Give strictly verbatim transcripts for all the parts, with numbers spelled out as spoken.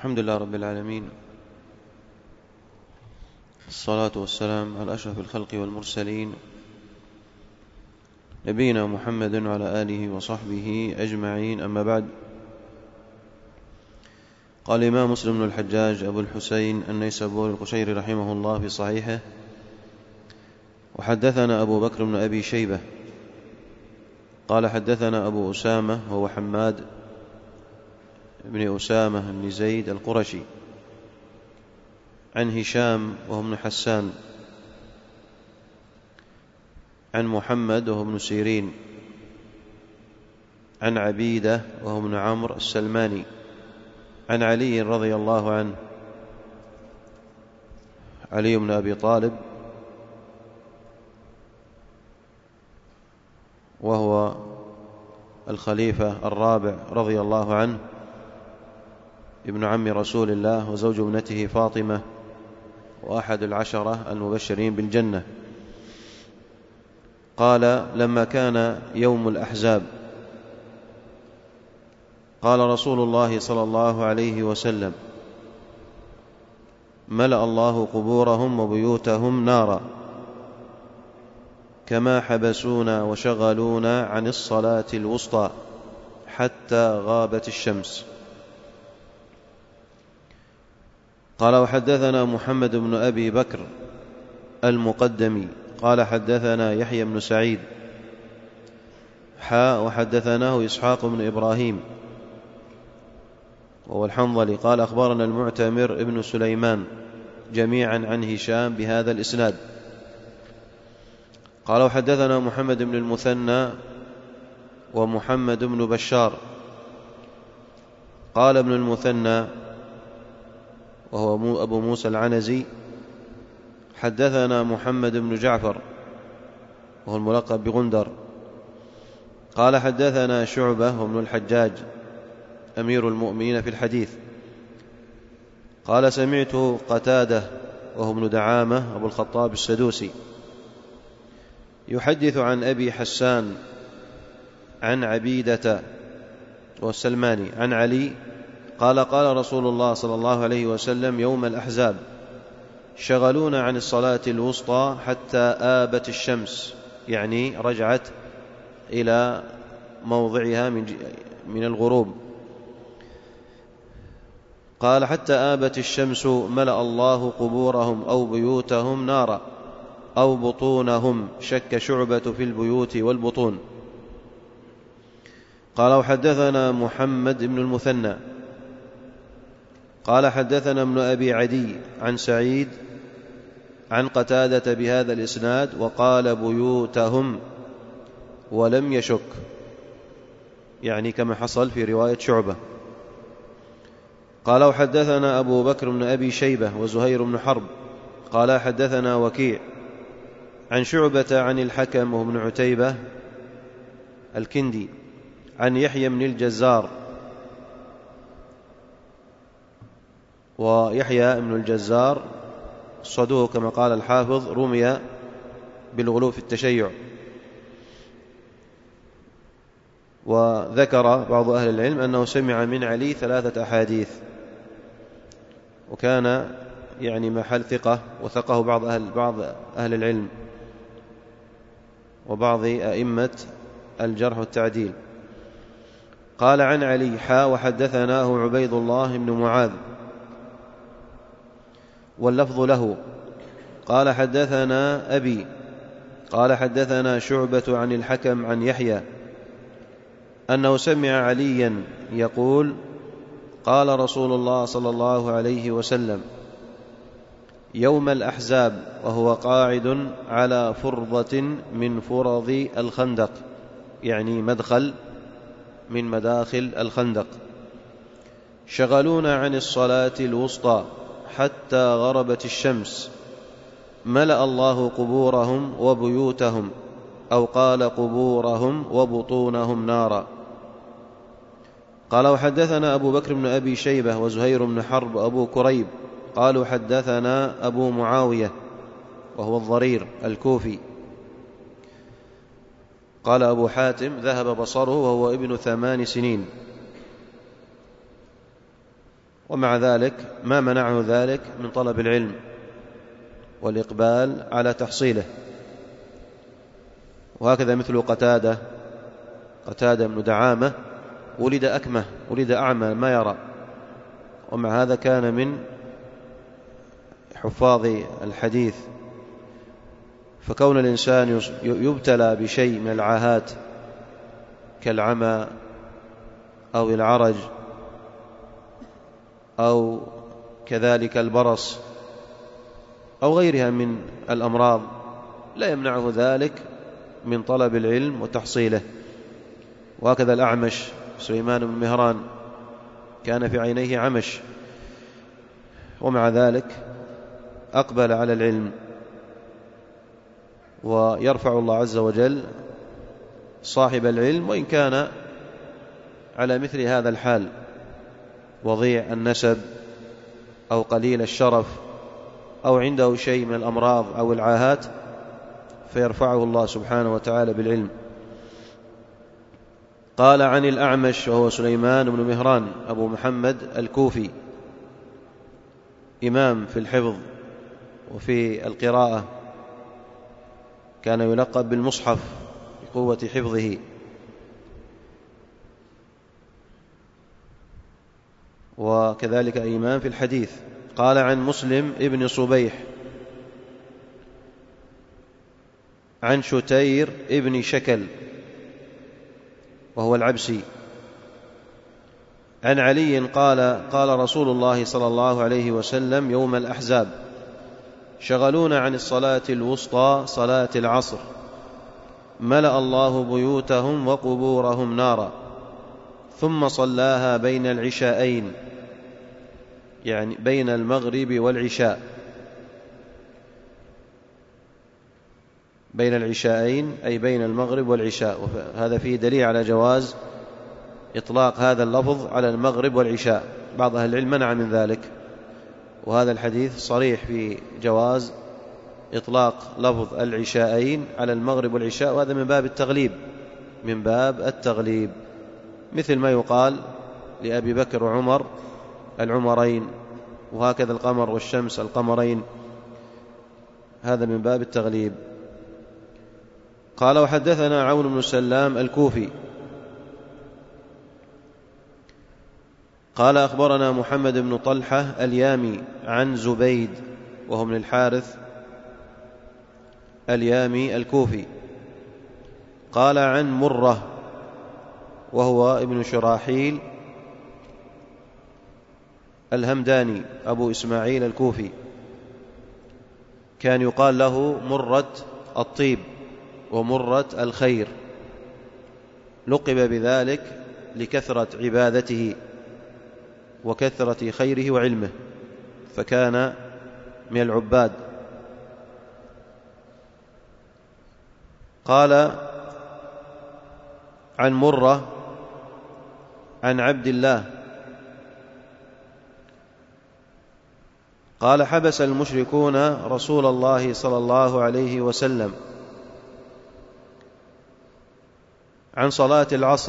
الحمد لله رب العالمين، الصلاة والسلام على أشرف الخلق والمرسلين، نبينا محمد وعلى آله وصحبه أجمعين. أما بعد، قال الإمام مسلم بن الحجاج أبو الحسين النيسابوري القشيري رحمه الله في صحيحه: وحدثنا أبو بكر بن أبي شيبة قال حدثنا أبو أسامة وهو حماد بن أسامة بن زيد القرشي عن هشام وهو ابن حسان عن محمد وهو ابن سيرين عن عبيدة وهو ابن عمرو السلماني عن علي رضي الله عنه، علي بن أبي طالب وهو الخليفة الرابع رضي الله عنه، ابن عم رسول الله وزوج ابنته فاطمة وأحد العشرة المبشرين بالجنة. قال: لما كان يوم الأحزاب قال رسول الله صلى الله عليه وسلم: ملأ الله قبورهم وبيوتهم نارا كما حبسونا وشغلونا عن الصلاة الوسطى حتى غابت الشمس. قال: وحدثنا محمد بن أبي بكر المقدمي قال حدثنا يحيى بن سعيد حا وحدثناه إسحاق بن إبراهيم وهو الحنظلي قال أخبرنا المعتمر ابن سليمان جميعا عن هشام بهذا الإسناد. قال: وحدثنا محمد بن المثنى ومحمد بن بشار قال ابن المثنى وهو أبو موسى العنزي حدثنا محمد بن جعفر وهو الملقب بغندر قال حدثنا شعبة وابن الحجاج أمير المؤمنين في الحديث قال: سمعت قتادة وهو ابن دعامة أبو الخطاب السدوسي يحدث عن أبي حسان عن عبيدة والسلماني عن علي قال: قال رسول الله صلى الله عليه وسلم: يوم الأحزاب شغلونا عن الصلاة الوسطى حتى آبت الشمس، يعني رجعت إلى موضعها من الغروب. قال: حتى آبت الشمس ملأ الله قبورهم أو بيوتهم نارا أو بطونهم، شك شعبة في البيوت والبطون. قال: وحدثنا محمد بن المثنى قال حدثنا ابن أبي عدي عن سعيد عن قتادة بهذا الإسناد وقال: بيوتهم ولم يشك، يعني كما حصل في رواية شعبة. قال: وحدثنا أبو بكر بن أبي شيبة وزهير بن حرب قال حدثنا وكيع عن شعبة عن الحكم وهو ابن عتيبة الكندي عن يحيى بن الجزار، ويحيى بن الجزار صدوق كما قال الحافظ، رمي بالغلو في التشيع. وذكر بعض أهل العلم أنه سمع من علي ثلاثة أحاديث، وكان يعني محل ثقة، وثقه بعض أهل, بعض أهل العلم وبعض أئمة الجرح والتعديل. قال: عن علي حا وحدثناه عبيد الله بن معاذ واللفظ له قال حدثنا أبي قال حدثنا شعبة عن الحكم عن يحيى أنه سمع عليا يقول: قال رسول الله صلى الله عليه وسلم: يوم الأحزاب وهو قاعد على فرضة من فرض الخندق، يعني مدخل من مداخل الخندق، شغلونا عن الصلاة الوسطى حتى غربت الشمس، ملأ الله قبورهم وبيوتهم، أو قال قبورهم وبطونهم نارا. قال: وحدثنا أبو بكر بن أبي شيبة وزهير بن حرب أبو كريب قالوا حدثنا أبو معاوية وهو الضرير الكوفي قال أبو حاتم: ذهب بصره وهو ابن ثمان سنين. ومع ذلك ما منعه ذلك من طلب العلم والإقبال على تحصيله. وهكذا مثل قتادة قتادة بن دعامة ولد أكمه، ولد أعمى ما يرى، ومع هذا كان من حفاظ الحديث. فكون الإنسان يبتلى بشيء من العاهات كالعمى أو العرج أو كذلك البرص أو غيرها من الأمراض لا يمنعه ذلك من طلب العلم وتحصيله. وهكذا الأعمش سليمان بن مهران كان في عينيه عمش، ومع ذلك أقبل على العلم، ويرفع الله عز وجل صاحب العلم وإن كان على مثل هذا الحال وضيع النسب أو قليل الشرف أو عنده شيء من الأمراض أو العاهات، فيرفعه الله سبحانه وتعالى بالعلم. قال عن الأعمش وهو سليمان بن مهران أبو محمد الكوفي، إمام في الحفظ وفي القراءة، كان يلقب بالمصحف بقوة حفظه. وكذلك إمام في الحديث. قال عن مسلم ابن صبيح عن شتير ابن شكل وهو العبسي عن علي قال قال رسول الله صلى الله عليه وسلم يوم الأحزاب: شغلونا عن الصلاة الوسطى صلاة العصر، ملأ الله بيوتهم وقبورهم نارا، ثم صلاها بين العشاءين، يعني بين المغرب والعشاء، بين العشاءين أي بين المغرب والعشاء. وهذا فيه دليل على جواز إطلاق هذا اللفظ على المغرب والعشاء، بعض أهل العلم منع من ذلك، وهذا الحديث صريح في جواز إطلاق لفظ العشاءين على المغرب والعشاء، وهذا من باب التغليب من باب التغليب مثل ما يقال لأبي بكر وعمر العمرين، وهكذا القمر والشمس القمرين، هذا من باب التغليب. قال وحدثنا عون بن سلام الكوفي قال أخبرنا محمد بن طلحة اليامي عن زبيد وهو من الحارث اليامي الكوفي قال عن مرة وهو ابن شراحيل الهمداني أبو إسماعيل الكوفي، كان يقال له مرة الطيب ومرة الخير، لقب بذلك لكثرة عبادته وكثرة خيره وعلمه، فكان من العباد. قال عن مرة عن عبد الله قال حبس المشركون رسول الله صلى الله عليه وسلم عن صلاة العصر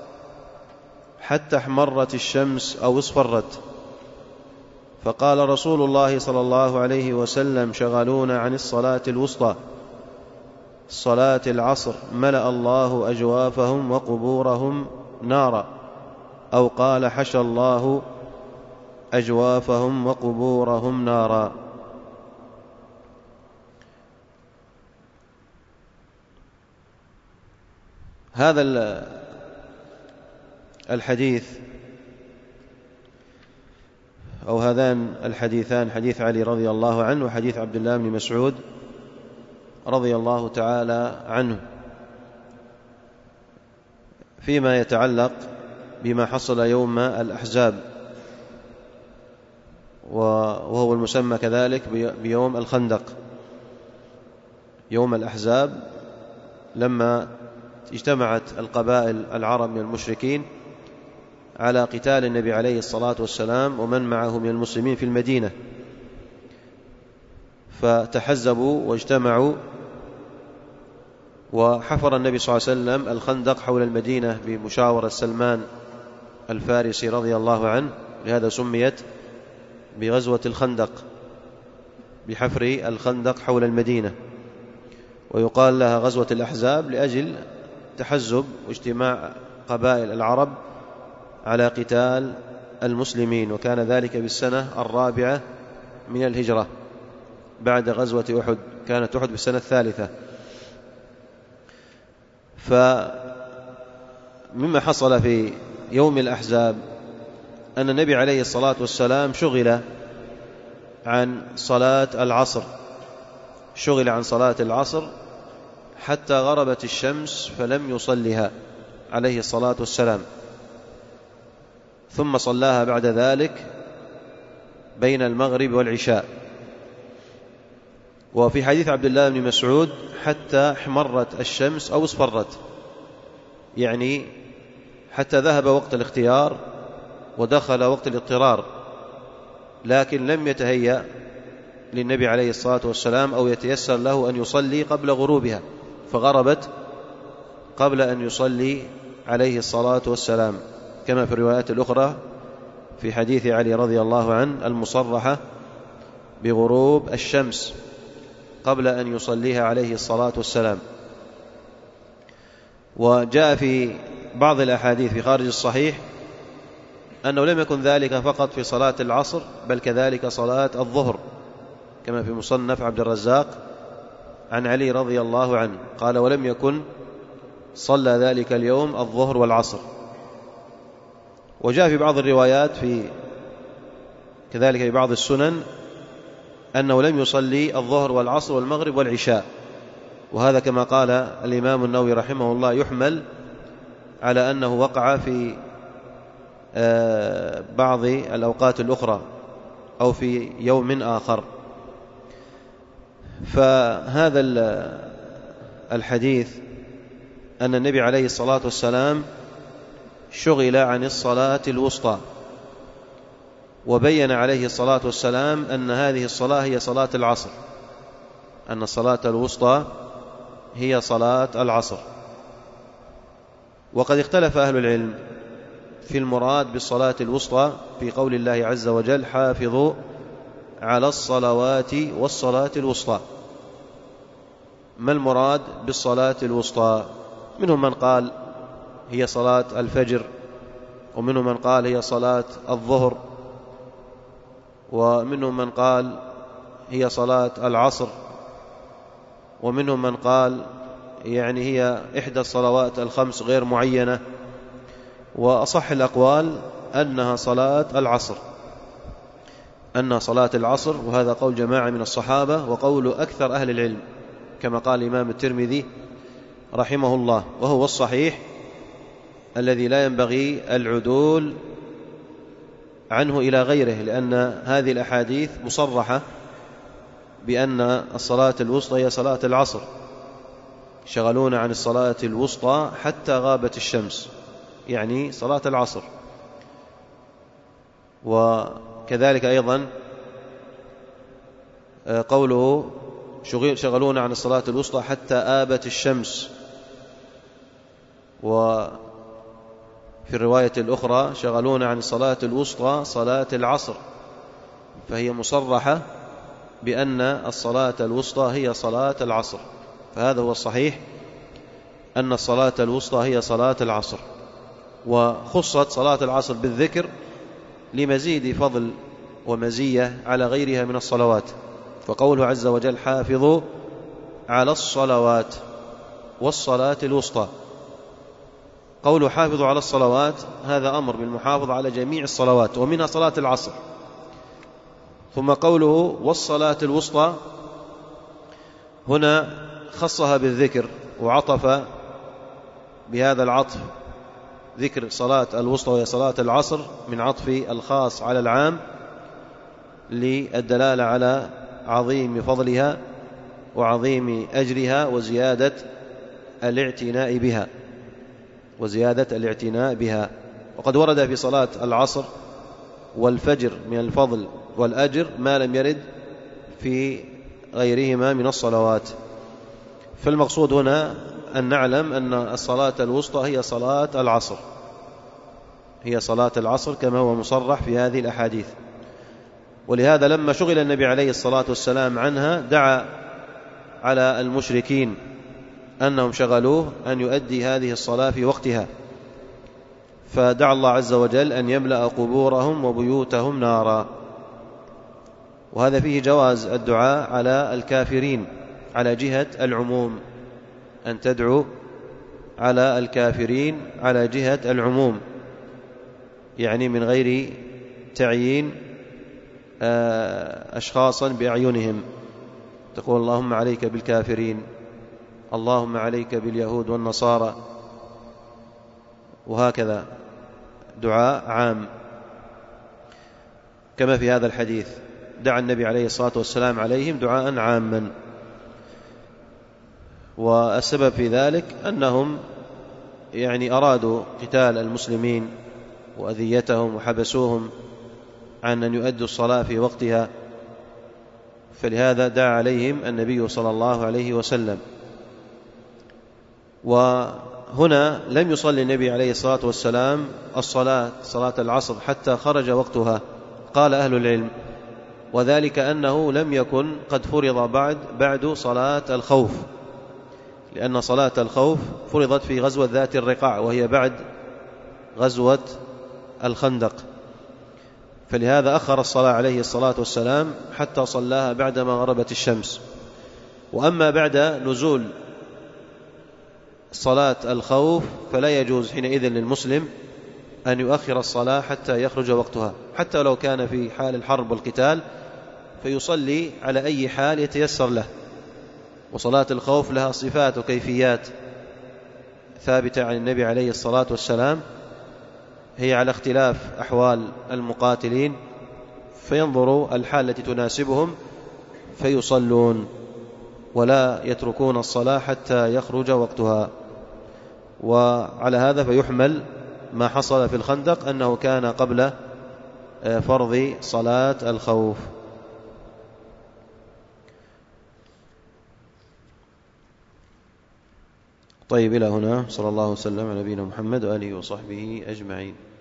حتى احمرت الشمس أو اصفرت، فقال رسول الله صلى الله عليه وسلم: شغلونا عن الصلاة الوسطى صلاة العصر، ملأ الله أجوافهم وقبورهم نارا، أو قال حشى الله أجوافهم وقبورهم نارا. هذا الحديث أو هذان الحديثان، حديث علي رضي الله عنه وحديث عبد الله بن مسعود رضي الله تعالى عنه، فيما يتعلق بما حصل يوم الأحزاب، وهو المسمى كذلك بيوم الخندق. يوم الأحزاب لما اجتمعت القبائل العرب من المشركين على قتال النبي عليه الصلاة والسلام ومن معه من المسلمين في المدينة، فتحزبوا واجتمعوا، وحفر النبي صلى الله عليه وسلم الخندق حول المدينة بمشاورة سلمان الفارسي رضي الله عنه لهذا سميت بغزوة الخندق، بحفر الخندق حول المدينة، ويقال لها غزوة الأحزاب لأجل تحزب واجتماع قبائل العرب على قتال المسلمين، وكان ذلك بالسنة الرابعة من الهجرة بعد غزوة أحد، كانت أحد بالسنة الثالثة. فمما حصل في يوم الأحزاب أن النبي عليه الصلاة والسلام شغل عن صلاة العصر شغل عن صلاة العصر حتى غربت الشمس فلم يصلها عليه الصلاة والسلام، ثم صلاها بعد ذلك بين المغرب والعشاء. وفي حديث عبد الله بن مسعود حتى احمرت الشمس أو اصفرت، يعني حتى ذهب وقت الاختيار ودخل وقت الاضطرار، لكن لم يتهيأ للنبي عليه الصلاة والسلام أو يتيسر له أن يصلي قبل غروبها، فغربت قبل أن يصلي عليه الصلاة والسلام، كما في الروايات الأخرى في حديث علي رضي الله عنه المصرحة بغروب الشمس قبل أن يصليها عليه الصلاة والسلام. وجاء في بعض الأحاديث في خارج الصحيح أنه لم يكن ذلك فقط في صلاة العصر، بل كذلك صلاة الظهر، كما في مصنف عبد الرزاق عن علي رضي الله عنه قال: ولم يكن صلى ذلك اليوم الظهر والعصر. وجاء في بعض الروايات في كذلك في بعض السنن أنه لم يصلي الظهر والعصر والمغرب والعشاء، وهذا كما قال الإمام النووي رحمه الله يحمل على أنه وقع في بعض الأوقات الأخرى أو في يوم آخر. فهذا الحديث أن النبي عليه الصلاة والسلام شغل عن الصلاة الوسطى، وبين عليه الصلاة والسلام أن هذه الصلاة هي صلاة العصر، أن الصلاة الوسطى هي صلاة العصر. وقد اختلف أهل العلم في المراد بالصلاة الوسطى في قول الله عز وجل: حافظوا على الصلوات والصلاة الوسطى. ما المراد بالصلاة الوسطى؟ منهم من قال هي صلاة الفجر، ومنهم من قال هي صلاة الظهر، ومنهم من قال هي صلاة العصر، ومنهم من قال يعني هي إحدى الصلوات الخمس غير معينة. وأصح الأقوال أنها صلاة العصر، أنها صلاة العصر، وهذا قول جماعة من الصحابة وقول أكثر أهل العلم، كما قال الإمام الترمذي رحمه الله، وهو الصحيح الذي لا ينبغي العدول عنه إلى غيره، لأن هذه الأحاديث مصرحة بأن الصلاة الوسطى هي صلاة العصر، شغلون عن الصلاة الوسطى حتى غابت الشمس، يعني صلاة العصر. وكذلك أيضا قوله شغلون عن الصلاة الوسطى حتى آبت الشمس، وفي الرواية الأخرى شغلون عن الصلاة الوسطى صلاة العصر، فهي مصرحة بأن الصلاة الوسطى هي صلاة العصر. فهذا هو الصحيح، أن الصلاة الوسطى هي صلاة العصر، وخصت صلاة العصر بالذكر لمزيد فضل ومزية على غيرها من الصلوات. فقوله عز وجل: حافظوا على الصلوات والصلاة الوسطى، قوله حافظوا على الصلوات هذا أمر بالمحافظة على جميع الصلوات ومنها صلاة العصر. ثم قوله والصلاة الوسطى هنا خصها بالذكر، وعطف بهذا العطف ذكر صلاة الوسطى وهي صلاة العصر من عطف الخاص على العام، للدلالة على عظيم فضلها وعظيم أجرها وزيادة الاعتناء بها وزيادة الاعتناء بها. وقد ورد في صلاة العصر والفجر من الفضل والأجر ما لم يرد في غيرهما من الصلوات. فالمقصود هنا أن نعلم أن الصلاة الوسطى هي صلاة العصر. هي صلاة العصر كما هو مصرح في هذه الأحاديث. ولهذا لما شغل النبي عليه الصلاة والسلام عنها دعا على المشركين أنهم شغلوه أن يؤدي هذه الصلاة في وقتها، فدعا الله عز وجل أن يملأ قبورهم وبيوتهم نارا. وهذا فيه جواز الدعاء على الكافرين على جهة العموم، أن تدعو على الكافرين على جهة العموم، يعني من غير تعيين أشخاصا بأعينهم، تقول اللهم عليك بالكافرين، اللهم عليك باليهود والنصارى، وهكذا دعاء عام كما في هذا الحديث دعا النبي عليه الصلاة والسلام عليهم دعاء عاما. والسبب في ذلك أنهم يعني أرادوا قتال المسلمين وأذيتهم وحبسوهم عن أن يؤدوا الصلاة في وقتها، فلهذا دعا عليهم النبي صلى الله عليه وسلم. وهنا لم يصلي النبي عليه الصلاة والسلام الصلاة صلاة العصر حتى خرج وقتها، قال أهل العلم، وذلك أنه لم يكن قد فرض بعد بعد صلاة الخوف، لأن صلاة الخوف فرضت في غزوة ذات الرقاع وهي بعد غزوة الخندق، فلهذا أخر الصلاة عليه الصلاة والسلام حتى صلاها بعدما غربت الشمس. وأما بعد نزول صلاة الخوف فلا يجوز حينئذ للمسلم أن يؤخر الصلاة حتى يخرج وقتها، حتى لو كان في حال الحرب والقتال فيصلي على أي حال يتيسر له. وصلاة الخوف لها صفات وكيفيات ثابتة عن النبي عليه الصلاة والسلام، هي على اختلاف أحوال المقاتلين، فينظروا الحال التي تناسبهم فيصلون ولا يتركون الصلاة حتى يخرج وقتها. وعلى هذا فيحمل ما حصل في الخندق أنه كان قبل فرض صلاة الخوف. طيب، إلى هنا. صلى الله وسلم على نبينا محمد وآله وصحبه أجمعين.